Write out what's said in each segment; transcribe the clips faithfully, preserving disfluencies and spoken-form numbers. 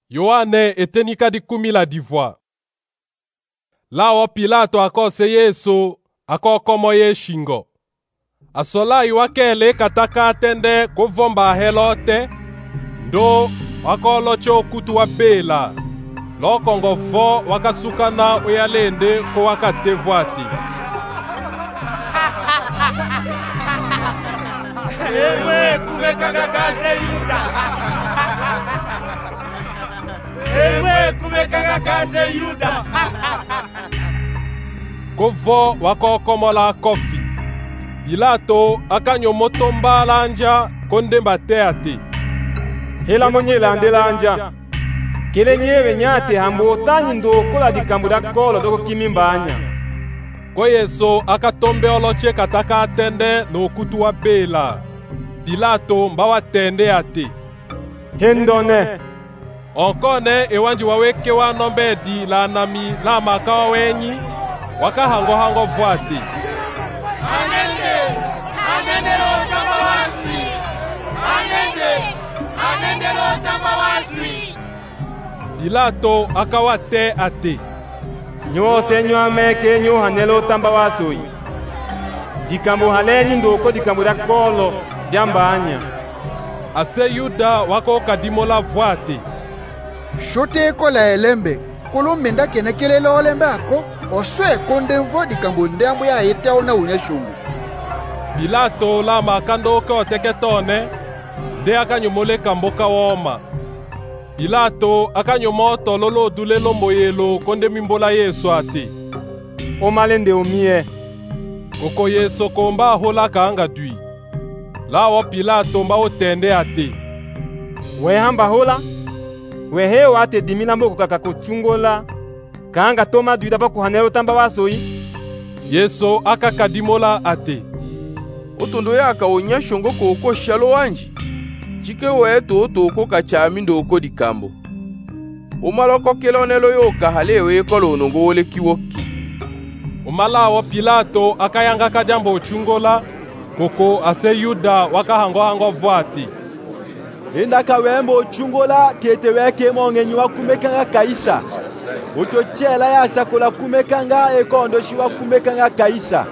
Yohane etenika di kumi la divoi. Lawo Pilato akose Yesu akokomo ye shingo. Asola iwakele kataka atende kuvomba helote, ndo wakolocho kutu wa bela. Lokongo vo wakasukana uyalende ko wakatevwati. Ewe kumekanga kaze Yuda. Ewe kumekanga kaze Yuda. Kovo wakokomola kofi. Pilato akanyomotomba lanja kondemba teate. Hela monye lande lanja. Kele nyewe nyate hambo tanyi ndokola dikambura kolo doko kimimbanya. Ko Yesu akatombe oloche kataka atende no kutu wa bela. Pilato mbawa tende ate. Hendone. Onkone ewanji waweke wa nombedi la nami la makawa wenyi. Waka hango hango vwati. Anende, anende lo tambawasi. Anende, anende lo tambawasi. Pilato akawate ate. Nyo senyo ameke nyo hanelo tambawasoi. Dikambo halenyi ndoko dikambura kolo diambanya. Ase Yuda wako kadimola vwate. Shote kola elembe kolomenda kene kelele olembe ako oswe konde mvo dikambo ndambo ya ete ona unyashungu. Pilato la makando ke oteketone de akanyomole kamboka woma. Pilato akanyomoto lolo dule lomboyelo konde mimbola Yesu ate. Omalende omie. Koko Yesu komba hola kaanga dui. Lawo Pilato mba otende ate. We hamba hola. We heo ate dimina mboko kaka kuchungola. Kaanga toma dui dapa kuhanelo tamba wasoi. Yesu akakadimola ate. Otondo yaka onyashongo koko shalo wanji. Chike weto toko kachami ndoko dikambo. Umaloko kelonelo yoka halewe kolo onongole kiwoki. Umalawo Pilato akayanga kajambo uchungola. Koko ase Yuda waka hango hango vwati. Indaka wembo uchungola kete weke mongenyi wa kumekanga Kaisa. Utochela ya sakola kumekanga ekondo shiwa kumekanga Kaisa.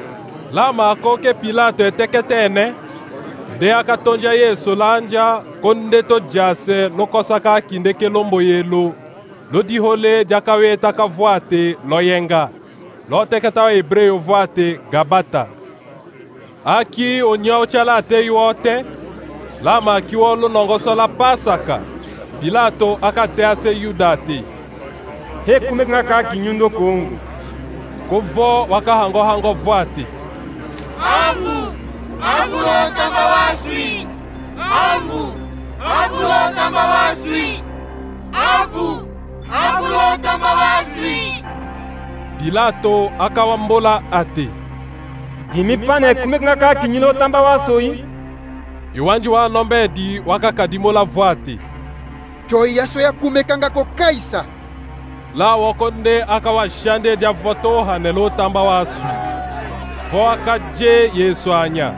Lama koke Pilato eteketene. De akatonja Yesu lanja konde to jase lokosaka kindeke lombo yelo. Lodi hole jakaweta kavwate loyenga. Loteketa wa Hebreo vwate Gabata. Aki onyao chala te yote. Lama kiwolo nongosola Pasaka. Pilato akate ase Yudate. He kumekanga ka kinyundo kongu. Kovo waka hango hango vwate. Avu, avu lo tambawaswi. Avu, avu lo tambawaswi. Avu, avu lo tambawaswi. Pilato akawambola ate. Dimi pane kumekanga ka kinyundo tamba wasoi. Iwanji wa nombedi waka kadimola vwate. Choi yaso ya kumekanga ko Kaisa. La wakonde akawashande dia voto hanelo tamba wasu. Vo akaje Yesu anya.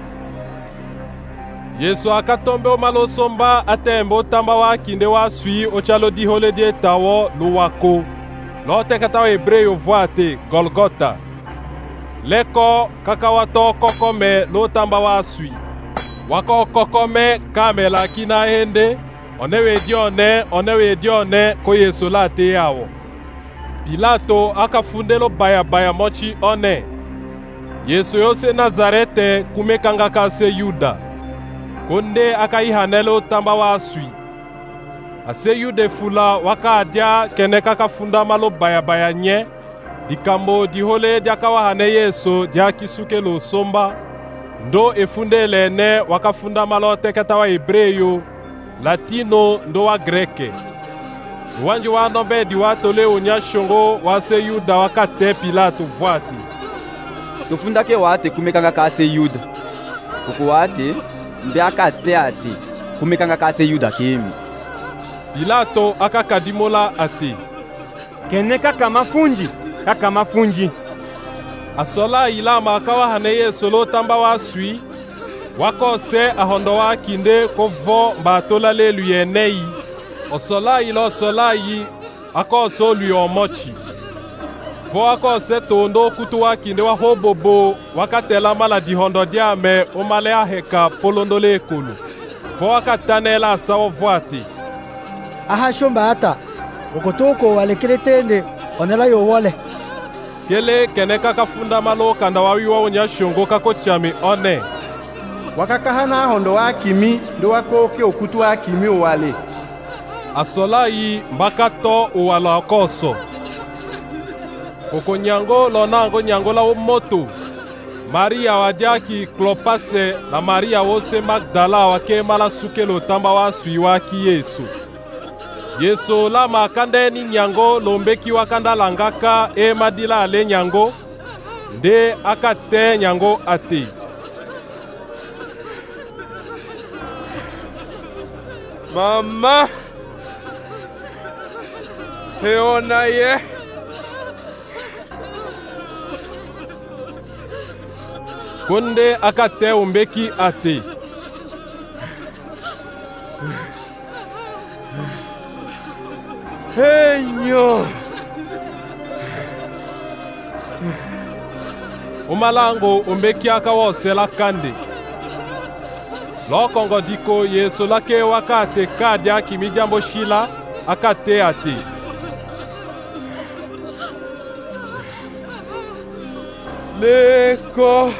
Yesu akatombe omalosomba atembo tamba wa kinde wasui ochalo dihole die tawo luwako. Lote katawa Hebreo vwate Golgota. Leko kakawato kokome lo tamba wasui. Wako kokome kamela kina hende. Onewe dione, onewe dione ko Yesu late yawo. Pilato akafundelo baya baya mochi one. Yesu yose Nazarete kumekanga kase Yuda. Konde akaihanelo tamba wasui. Ase Yude fula wakadia keneka kafunda malo baya baya nye. Dikambo dihole diakawahane Yesu diakisuke lo somba. Ndo efunde lene wakafunda malo teketa wa Hebreo. Latino ndo wa Greke. Wanji wa nombe di watole onyashongo wase Yuda wakate Pilato vwati. Tofundake wate kumekanga kase Yuda. Kuku wate mbe akate ate kumekanga kase Yuda kemi. Pilato akakadimola ate. Keneka kama funji, kaka mafunji. Asola ilama akawahane Yesu lo tamba wasui. Wako se ahondo wa kinde kovo mbatola lelu yenei. osolayi lo osolayi akose lui omochi vo akose tondo kutu wakinde wa hobobo wakatela mala dihondo diame omale aheka polondole ekolo vo akatanela asawo voati aha shomba ata okotoko walekele tende onela yowole kele kene kakafunda malo kanda wawiwa onya shongo kakochami one wakakahana hondo wa kimi ndo wakoke okutu wa kimi owale asolayi mbakato owala okoso okonyango lonango nyango la moto Maria wadiaki Klopase na Maria wose Magdala wake mala sukelo tamba wa suiwaki Yesu Yesu la makande ni nyango lombeki wakanda langaka e madila ale nyango nde akate nyango ate Mama Heona ye Konde akate umbeki ate Henyo Umalango umbeki akawosela kande Lokongo diko Yesu lake wakate kadia kimijambo shila akate ate Leko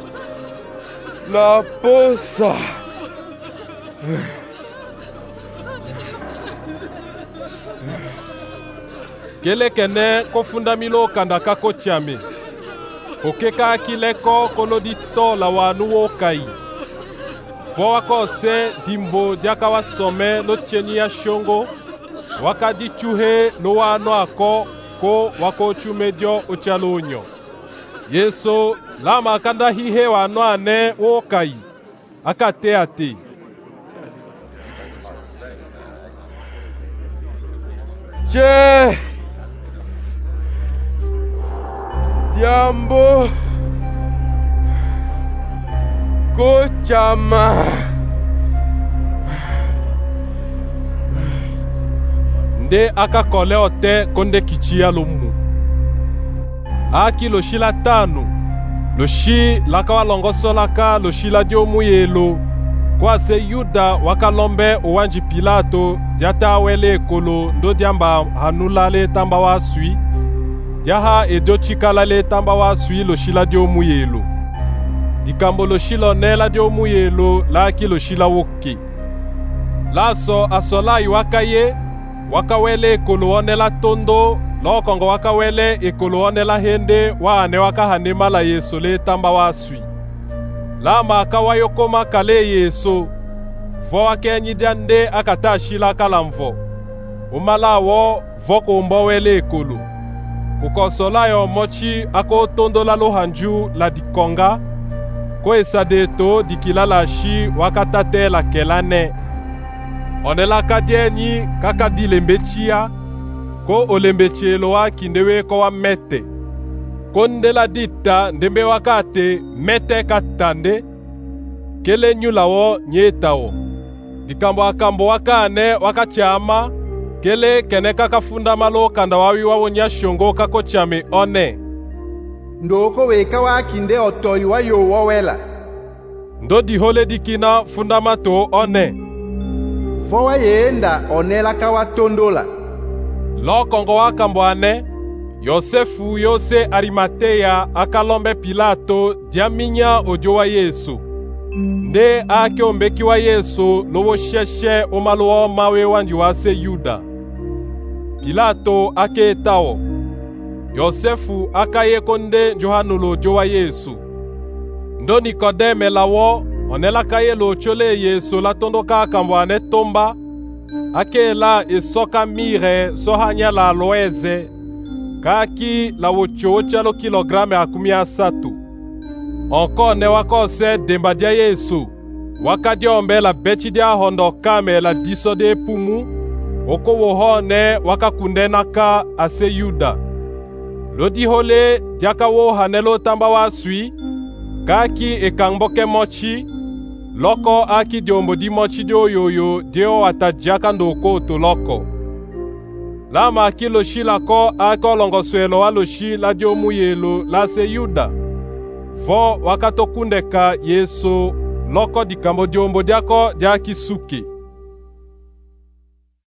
la posa Kele kene kofunda milo kanda kako chame Okeka kileko kolodito la wanu wokai Fo wakose dimbo diaka wasome lo cheni ya shongo Wakadi chuhe lo wano ako ko wako chumedio uchalonyo Yesu lama kanda hihe wano ane wokai akate ate Je Diambo Kochama Nde akakole ote konde kichia lumu Aki lo shila tanu Lo shi laka walongoso laka lo shila dio muyelo Kwa se Yuda wakalombe uwanji Pilato Diata wele kolo ndo diamba hanulale tamba wa sui Diaha edo chikalale tamba wa sui lo shila dio muyelo Dikambo lo shilo nela dio muyelo laki lo shila woke Laso asolayi wakaye Wakawele kolo onela tondo Lokongo wakawele ekolo onela hende waane wakahane mala Yesu le tamba wa sui Lama akawayokoma kale Yesu Vo akenyidande akata shila kalamvo Umala wo voko umbowele ekolo Kukosola yo mochi ako tondo la lohanju la dikonga Ko esadeto dikilala shi wakatate la kelane Onela kadieni kakadi lembechia Ko olembechelo wa kindewe ko wa mete Kondela dita ndembe wakate mete katande Kele nyulawo nyetawo Dikambo akambo wakane wakachama Kele kene kakafunda malo kanda wawi wawonya shongo kako chame one Ndoko weka wakinde otoi wa yo wawela Ndo dihole dikina fundamato one Fowa yenda onela kawa tondola Lokongo wakambo ane Yosefu yose Arimatea akalombe Pilato diaminya odio wa Yesu Nde ake ombeki wa Yesu lowo sheshe omaluwa mawe wanji wase Yuda Pilato ake etao Yosefu akaye konde Johanulo odio wa Yesu Ndo Nikodeme lawo onela kaye lo chole Yesu la tondoka akambo ane tomba Ake la esoka mire sohanya la loeze Kaki la wochocha lo kilograme akumi asatu Onko ne wakose dembadia Yesu Wakadia ombe la bechi dia hondo kame la diso de pumu Oko wohone wakakunde naka ase Yuda Lodi hole diaka wo hanelo tamba wa sui Kaki ekangboke mochi loko aki diombo di mochi di oyoyo dio atajaka ndoko to loko. Lama aki loshi lako ako longosuelo wa loshi la dio muyelo la se Yuda. Vo wakatokundeka Yesu loko dikambo diombo diako diaki suke.